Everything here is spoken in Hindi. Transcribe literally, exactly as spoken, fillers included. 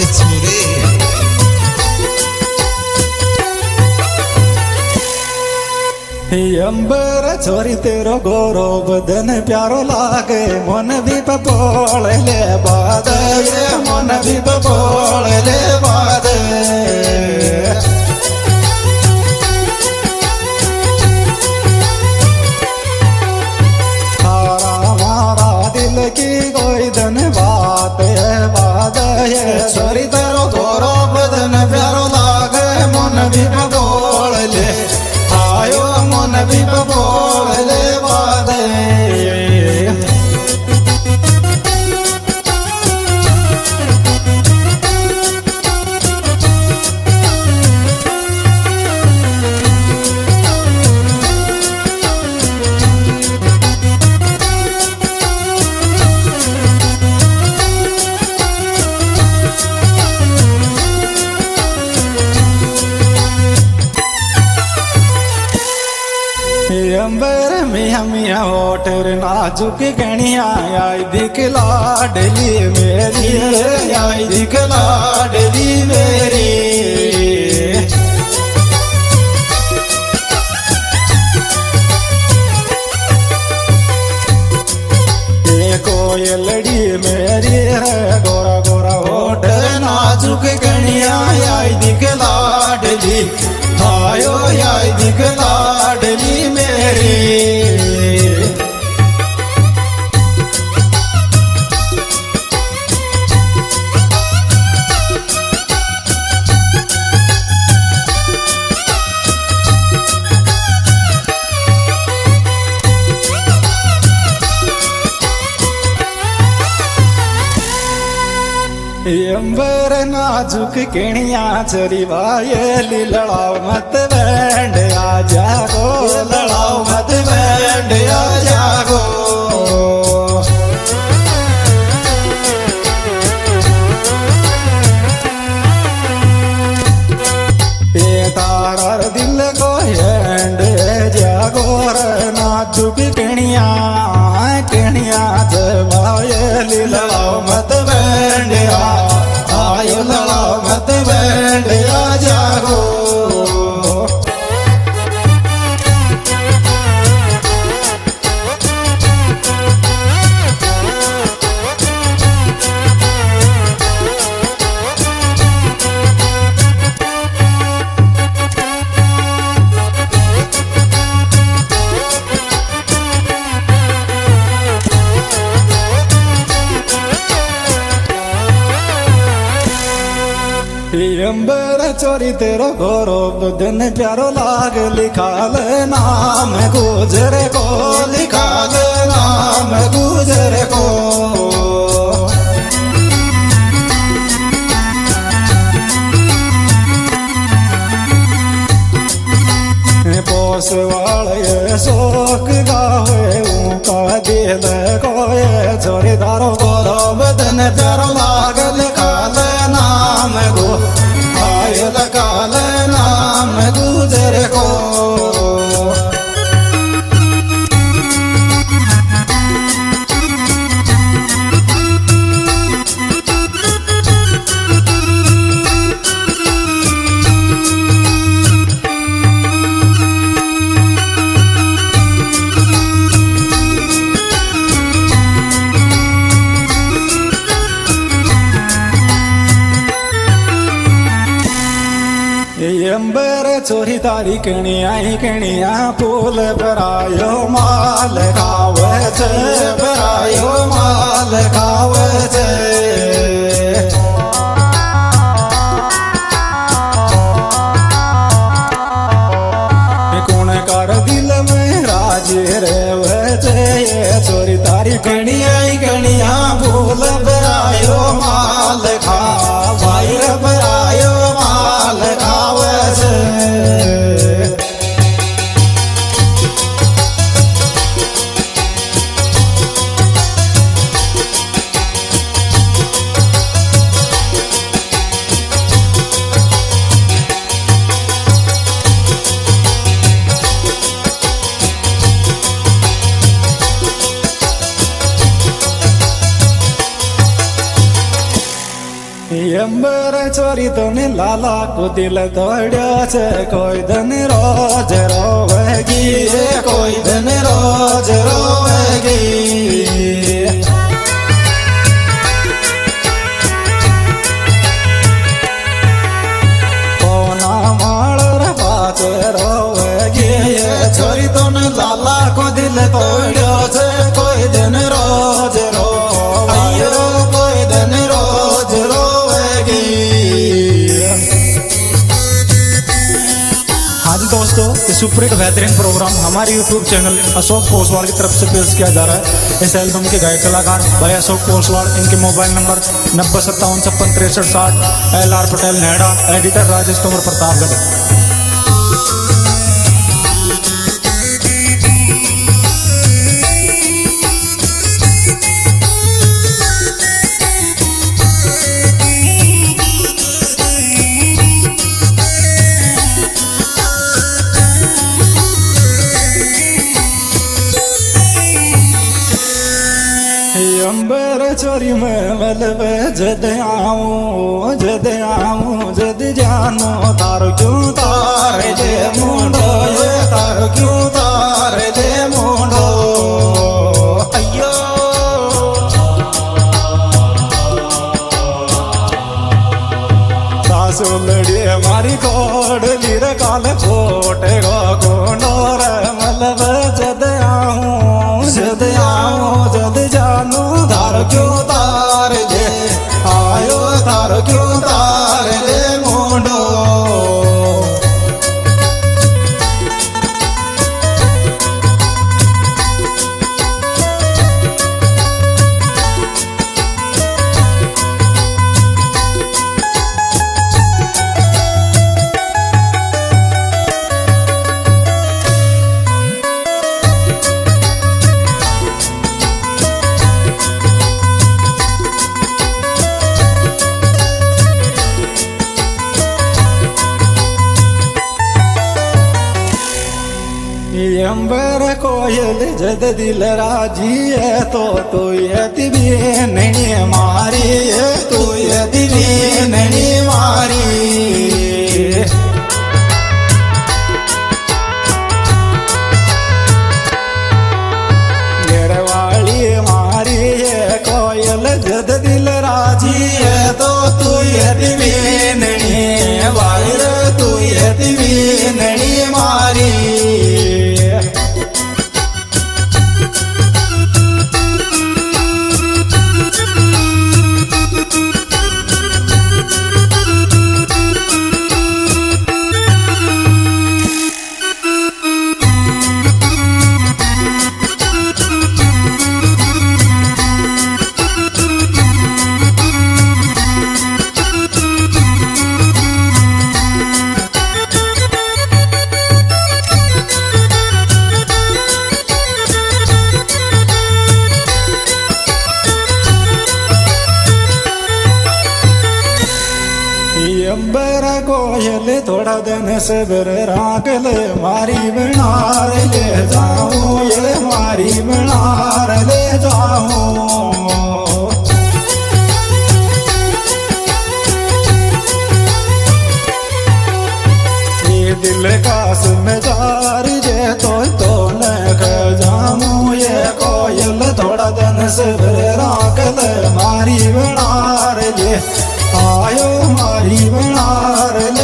छोरे अंबर छोरी तेरो गोरो बदन प्यारो लागे मन भी पपोल ले बाद ये मन भी पपोल ले बाद तारा मारा दिल की कोई धन बात है बाद ये छोरी तेरो गोरो बदन प्यारो लागे मन भी पपोल ले आयो मन भी बबोल ले बादे अंबर मिया मिया होटर नाजुक गणिया आई दिख लाडली मेरी आई दिख लाडली मेरी कोयलड़ी मेरी है गोरा गोरा होटर नाजुक गणिया आई दिख लाडली आयो आई दिख लाडली मेरी अंबर नाजुक किणिया चरी वाये लड़ाओ मत बैंड आ जागो लड़ाओ मत बैंड आ जागो तारा दिल को हैंड जागो नाजुक किणिया किणिया चवाये लड़ाओ मत बैंड आ आयो लड़ाओ मत बैंड आ जागो अंबर चोरी तेरो गोरो बदन प्यारो लाग लिखाल नाम गुजरे को लिखाल नाम गुजरे को पोस वाले शोक गावे ऊका दिल कोए चोरी तारो गोरो बदन प्यारो लाग लिखाल नाम गो आयल काल नाम गुजर को अंबर चोरी तारी कणिया कणिया फूल बरायो माल खावच बरायो माल खावच कौन कर दिल में राज रेवच चोरी तारी कणिया कणिया फूल बरायो माल खा भाई बरायो माल खावच अंबर चोरी तो ने लाला को दिल तोड़्यो छे कोई दिन रोज रोवेगी कोई दिन रोज रोवेगी कोना माल रे बात रोवेगी चोरी तो ने लाला को दिल तोड़्यो छे कोई दिन रोज रोवेगी कोई दिन रोज रोवेगी। हाँ जी दोस्तों, इस सुपर एक बेहतरीन प्रोग्राम हमारे यूट्यूब चैनल अशोक पोसवाल की तरफ से पेश किया जा रहा है। इस एल्बम के गायक कलाकार भाई अशोक पोसवाल, इनके मोबाइल नंबर नब्बे सत्तावन छप्पन तिरसठ साठ। एल आर पटेल नेहड़ा, एडिटर राजेश तोमर प्रतापगढ़। अंबर चोरी में मलब जद आऊं जद आऊं जद जानो तारो क्यों तार दे मुंडो ये तारो क्यों तार दे मुंडो अयो सासु लड़ी हमारी कोडली रे काले फोटे गो कोंडोर मलब जद आऊं जद आऊं जद जानो तार क्यों तार दे आयो तार क्यों तार दे मुंडो अंबर कोयल जद दिल राजी है तो तू ये दिवी नैनी मारी तू ये दिवी नैनी मारी गिरवाली मारी है कोयल जद दिल राजी है तो तू ये दिवी नैनी मारी तू ये दिवी नैनी मारी। अंबर कोयल थोड़ा दिन सबर रागल मारी बनार ले जाऊं ये मारी बनार ले जाऊं ये दिल का सुमजार जे तो तो लख जाऊं ये कोयल थोड़ा दिन सबर रागल मारी बनार ले आयो मारी बनार